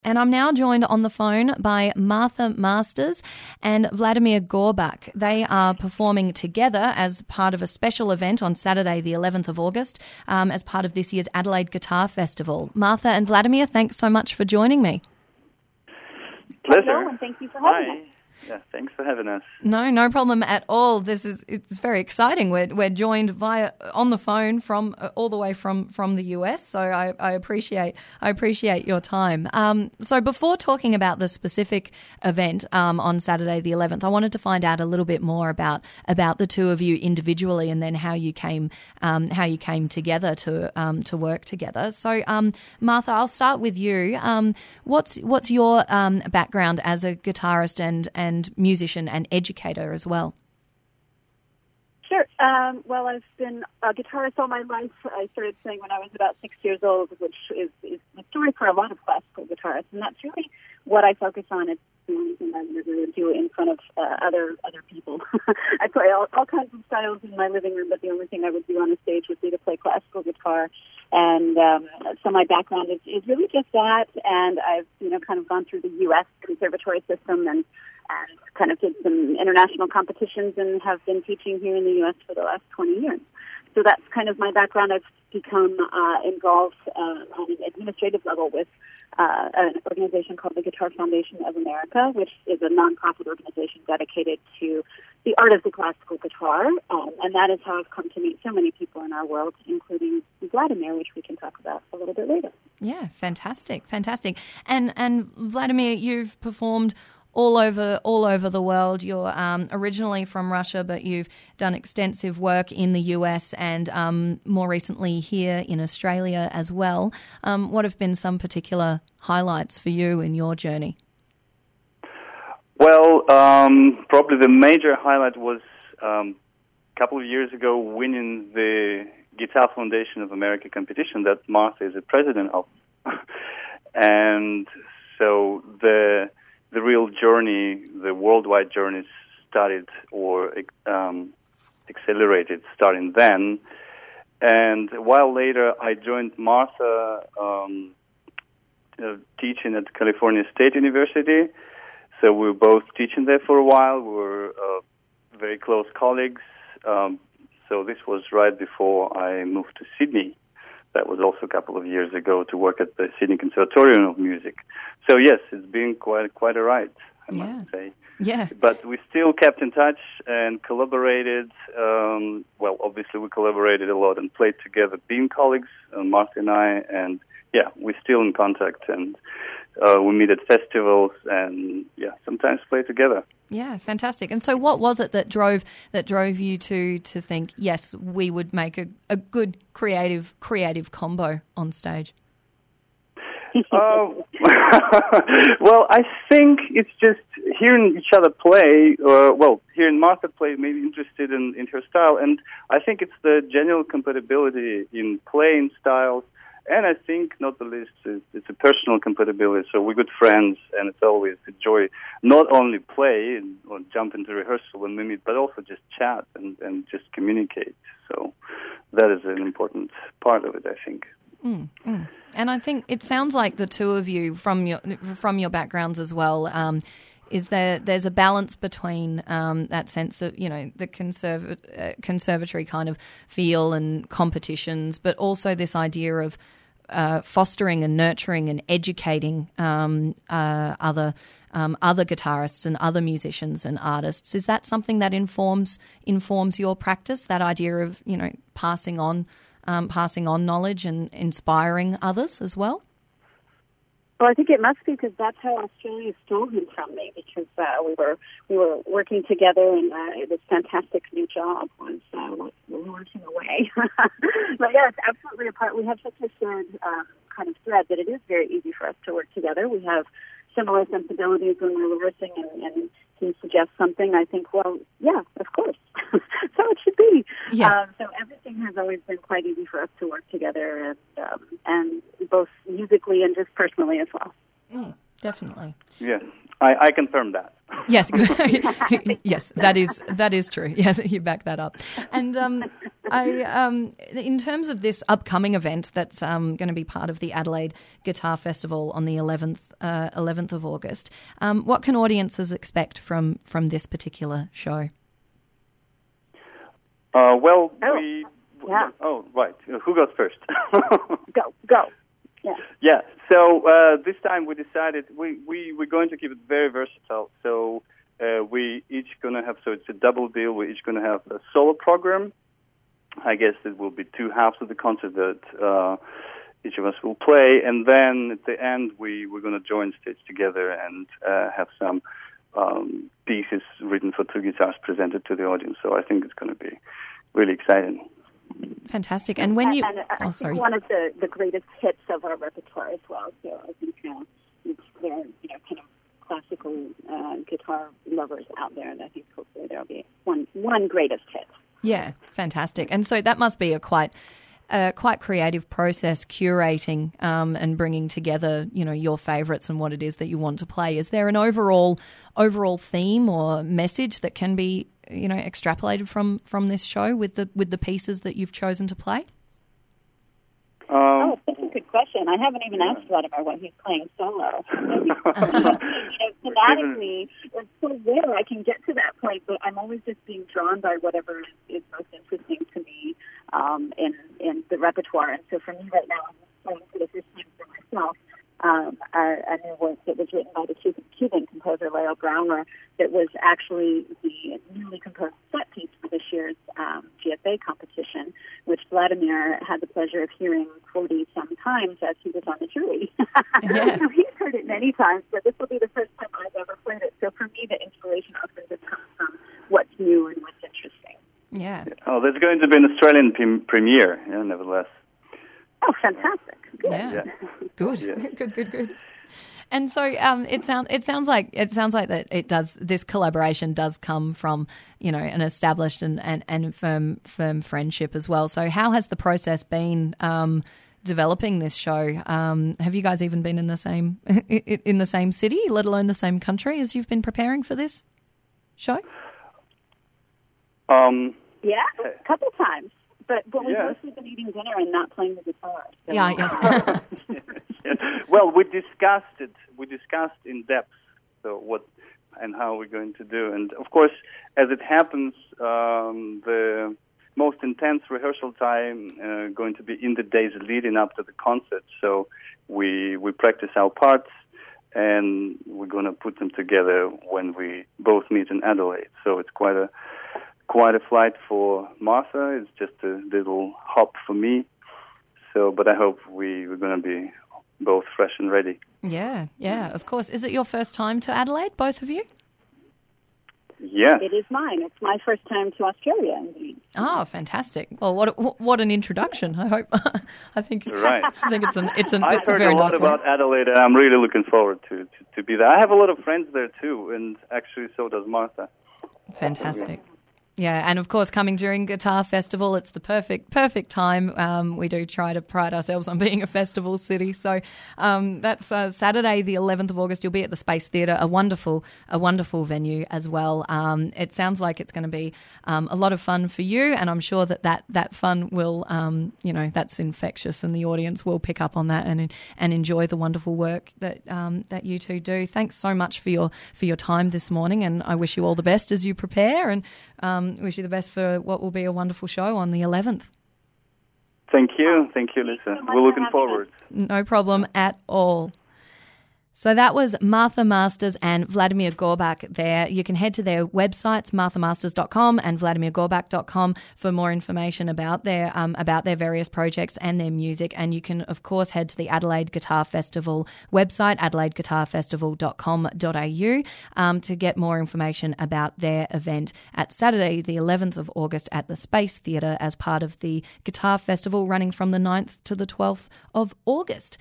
And I'm now joined on the phone by Martha Masters and Vladimir Gorbach. They are performing together as part of a special event on Saturday, the 11th of August, as part of this year's Adelaide Guitar Festival. Martha and Vladimir, thanks so much for joining me. Pleasure. Hello, and thank you for having us. Yeah, thanks for having us. No problem at all. It's very exciting. We're joined on the phone from all the way from the US. So I appreciate your time. So before talking about the specific event on Saturday the 11th, I wanted to find out a little bit more about the two of you individually, and then how you came together to work together. So Martha, I'll start with you. What's your background as a guitarist and musician and educator as well? Sure. Well, I've been a guitarist all my life. I started playing when I was about 6 years old, which is the story for a lot of classical guitarists, and that's really what I focus on. It's the only thing I really do in front of other people. I play all kinds of styles in my living room, but the only thing I would do on a stage would be to play classical guitar. And so my background is really just that, and I've kind of gone through the U.S. conservatory system and kind of did some international competitions and have been teaching here in the U.S. for the last 20 years. So that's kind of my background. I've become involved on an administrative level with an organization called the Guitar Foundation of America, which is a nonprofit organization dedicated to the art of the classical guitar. And that is how I've come to meet so many people in our world, including Vladimir, which we can talk about a little bit later. Yeah, fantastic. And Vladimir, you've performed all over the world. You're originally from Russia, but you've done extensive work in the US and more recently here in Australia as well. What have been some particular highlights for you in your journey? Well, probably the major highlight was a couple of years ago winning the Guitar Foundation of America competition that Martha is the president of. And so the real journey, the worldwide journey started or accelerated starting then. And a while later, I joined Martha teaching at California State University. So we were both teaching there for a while. We were very close colleagues. So this was right before I moved to Sydney. That was also a couple of years ago to work at the Sydney Conservatorium of Music. So yes, it's been quite a ride, I must say. Yeah. But we still kept in touch and collaborated. Well, obviously we collaborated a lot and played together, being colleagues, Martha and I, and yeah, we're still in contact, and we meet at festivals and sometimes play together. Yeah, fantastic. And so what was it that drove you to think, yes, we would make a good creative combo on stage? Well, I think it's just hearing each other play, hearing Martha play, maybe interested in her style, and I think it's the general compatibility in playing styles. And I think, not the least, it's a personal compatibility. So we're good friends, and it's always a joy not only play or jump into rehearsal when we meet, but also just chat and just communicate. So that is an important part of it, I think. And I think it sounds like the two of you, from your backgrounds as well, is there's a balance between that sense of, the conservatory kind of feel and competitions, but also this idea of fostering and nurturing and educating other guitarists and other musicians and artists. Is that something that informs your practice, that idea of, passing on knowledge and inspiring others as well? Well, I think it must be, because that's how Australia stole him from me, because we were working together, and this fantastic new job was working away. But yeah, it's absolutely a part. We have such a shared kind of thread that it is very easy for us to work together. We have similar sensibilities when we're rehearsing, and he suggests something. I think, well, yeah, of course. So it should be. Yeah. So everything has always been quite easy for us to work together, and both musically and just personally as well. Definitely. Yes, I confirm that. Yes, yes, that is true. Yes, you back that up. And in terms of this upcoming event that's going to be part of the Adelaide Guitar Festival on the 11th of August, what can audiences expect from this particular show? Oh, right. Who goes first? Go. Yeah. Yeah. So this time we decided we're going to keep it very versatile. So we each going to have, so it's a double deal. We're each going to have a solo program. I guess it will be two halves of the concert that each of us will play. And then at the end, we're going to join stage together and have some pieces written for two guitars presented to the audience. So I think it's going to be really exciting. Fantastic. And when you... I think one of the greatest hits of our repertoire as well. So I think it's there, kind of classical guitar lovers out there, and I think hopefully there'll be one greatest hit. Yeah, fantastic. And so that must be a quite creative process, curating and bringing together, your favourites and what it is that you want to play. Is there an overall theme or message that can be, extrapolated from this show with the pieces that you've chosen to play? That's a good question. I haven't even asked Vladimir what he's playing solo. Thematically, it's so rare I can get to that point, but I'm always just being drawn by whatever is most interesting to me in the repertoire. And so for me right now, I'm playing for the first time for myself a new work that was written by the Cuban composer Leo Brouwer that was actually the newly composed set piece for this year's GFA competition, which Vladimir had the pleasure of hearing 40-some times as he was on the jury. Yeah. So he's heard it many times, but this will be the first time I've ever played it. So for me, the inspiration often just comes from what's new and what's interesting. Yeah. Oh, there's going to be an Australian premiere, nevertheless. Oh, fantastic. Good. Yeah. Good. Yeah. Good. And so it sounds like that this collaboration does come from, an established and firm friendship as well. So how has the process been developing this show? Have you guys even been in the same city, let alone the same country, as you've been preparing for this show? Yeah, a couple times. But we've mostly been eating dinner and not playing the guitar. So. Yeah, yes. Well, we discussed it. We discussed in depth what and how we're going to do. And, of course, as it happens, the most intense rehearsal time going to be in the days leading up to the concert. So we practice our parts, and we're going to put them together when we both meet in Adelaide. So it's quite a flight for Martha. It's just a little hop for me. So, but I hope we're going to be both fresh and ready. Yeah, of course. Is it your first time to Adelaide, both of you? Yeah. It is mine. It's my first time to Australia, indeed. Oh, fantastic. Well, what an introduction. I hope. I think right. I think it's I've heard very a lot nice about Adelaide, and I'm really looking forward to be there. I have a lot of friends there too, and actually so does Martha. Fantastic. Yeah, and of course, coming during Guitar Festival, it's the perfect time. We do try to pride ourselves on being a festival city. So that's Saturday, the 11th of August. You'll be at the Space Theatre, a wonderful venue as well. It sounds like it's going to be a lot of fun for you, and I'm sure that fun will, that's infectious, and the audience will pick up on that and enjoy the wonderful work that you two do. Thanks so much for your time this morning, and I wish you all the best as you prepare, and wish you the best for what will be a wonderful show on the 11th. Thank you, Lisa. We're looking forward. No problem at all. So that was Martha Masters and Vladimir Gorbak there. You can head to their websites, marthamasters.com and vladimirgorbak.com, for more information about their various projects and their music. And you can, of course, head to the Adelaide Guitar Festival website, adelaideguitarfestival.com.au, to get more information about their event at Saturday, the 11th of August at the Space Theatre as part of the Guitar Festival running from the 9th to the 12th of August.